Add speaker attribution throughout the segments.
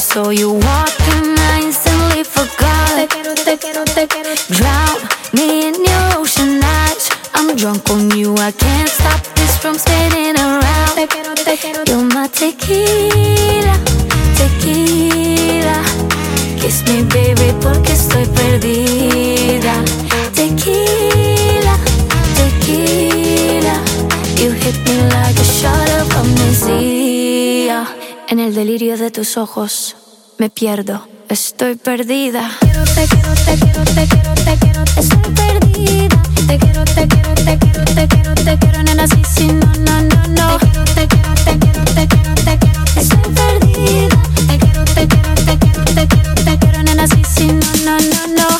Speaker 1: saw you walking, I instantly forgot.
Speaker 2: Te quiero, te quiero, te quiero.
Speaker 1: Drown me in your ocean eyes. I'm drunk on you, I can't stop this from spinning around.
Speaker 2: Te quiero, te quiero.
Speaker 1: You're my tequila, tequila. Kiss me baby porque estoy perdida. Tequila, tequila. You hit me like a shot of amnesia. En el delirio de tus ojos me pierdo, estoy perdida.
Speaker 2: Te quiero, te quiero, te quiero, te quiero, estoy perdida. Te quiero, te quiero, te quiero, te quiero, te quiero, nena, sí, sí, no, no, no, no. Te quiero, te quiero, te quiero, te quiero, estoy perdida. Te quiero, te quiero, te quiero, te quiero, te quiero, nena, sí, sí, no, no, no, no.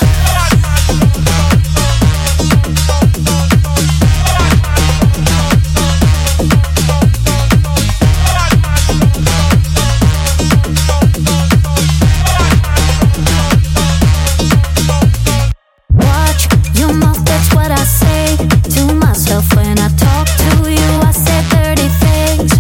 Speaker 1: When I talk to you, I say dirty things.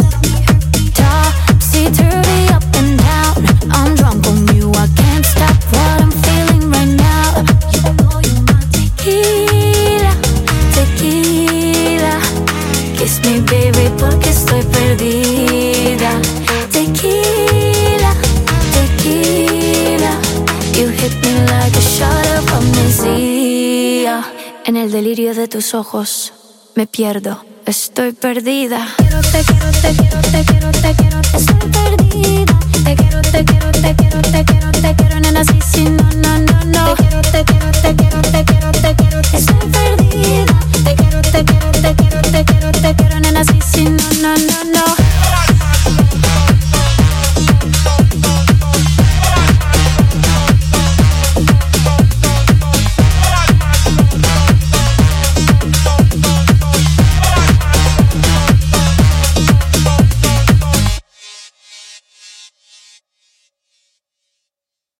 Speaker 1: Topsy-turvy, up and down. I'm drunk on you, I can't stop what I'm feeling right now. You know you're my tequila, tequila. Kiss me baby porque estoy perdida. Tequila, tequila. You hit me like a shot of amnesia. En el delirio de tus ojos me pierdo, estoy perdida.
Speaker 2: Te quiero, te quiero, te quiero, te quiero, estoy perdida. Te quiero, te quiero, te quiero, te quiero, te quiero, nena, sí, sí, no, no, no.